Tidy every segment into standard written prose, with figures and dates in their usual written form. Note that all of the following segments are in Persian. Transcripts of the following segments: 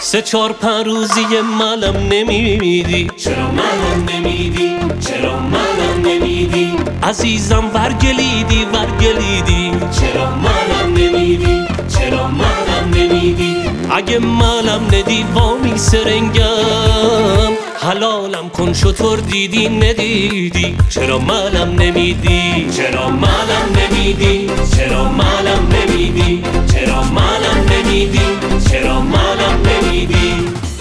سه چار پنج روزی مالم نمیدی، چرا مالم نمیدی؟ چرا مالم نمیدی؟ عزیزم ورگلیدی ورگلیدی. چرا مالم نمیدی؟ چرا مالم نمیدی؟ اگه مالم ندی وامی سرنگم، حلالم کن شطور دیدی ندیدی. چرا مالم نمیدی؟ چرا مالم نمیدی؟ چرا مالم نمیدی؟ چرا مالم نمیدی؟ چرا مالم نمیدی؟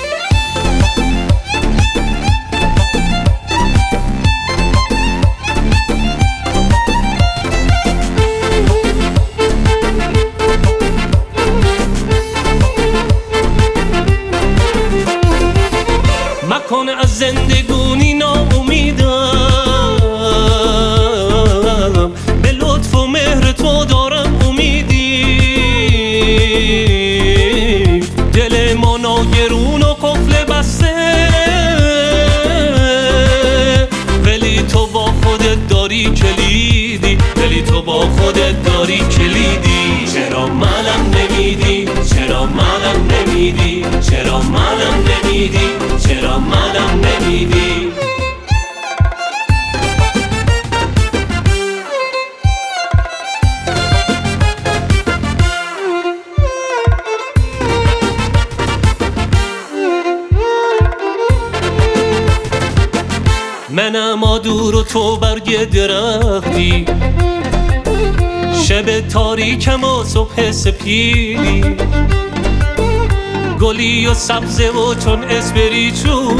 مکن از زندگونی ناامیدم، به لطف و مهر تو دارم امیدی. دل ما ناگرون و قفل بسته، ولی تو با خودت داری کلیدی، ولی تو با خودت داری کلیدی. چرا مالم نمیدی؟ چرا مالم نمیدی؟ چرا مالم نمیدی؟ چرا مالم نمیدی؟ منم آدور و تو برگ درختی، شب تاریکم و صبح سپیدی. گلی و سبزه و چون اسپری چون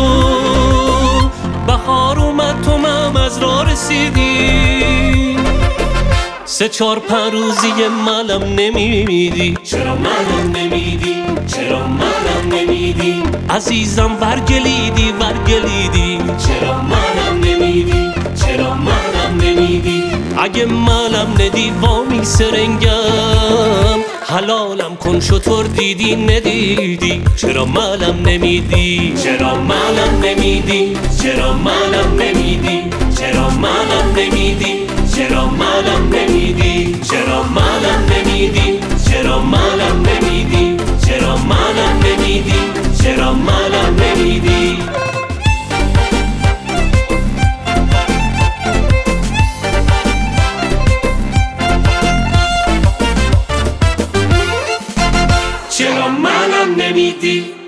بهار اومد تو مم از راه رسیدی. سه چار پنج روزی مالم نمیدی، چرا مالم نمیدی؟ چرا مالم نمیدی؟ عزیزم ورگلیدی ورگلیدی. چرا مالم نمیدی؟ چرا مالم نمیدی؟ اگه مالم ندی وامی سرنگم، حلالم کن شطور دیدی ندیدی. چرا مالم نمیدی؟ چرا مالم نمیدی؟ چرا مالم نمیدی؟ چرا مالم نمیدی؟ چرا مالم نمیدی؟ چرا مالم نمیدی؟ چرا مالم نمیدی؟ چرا مالم نمیدی؟ چرا مالم نمیدی؟ چرا مالم نمیدی؟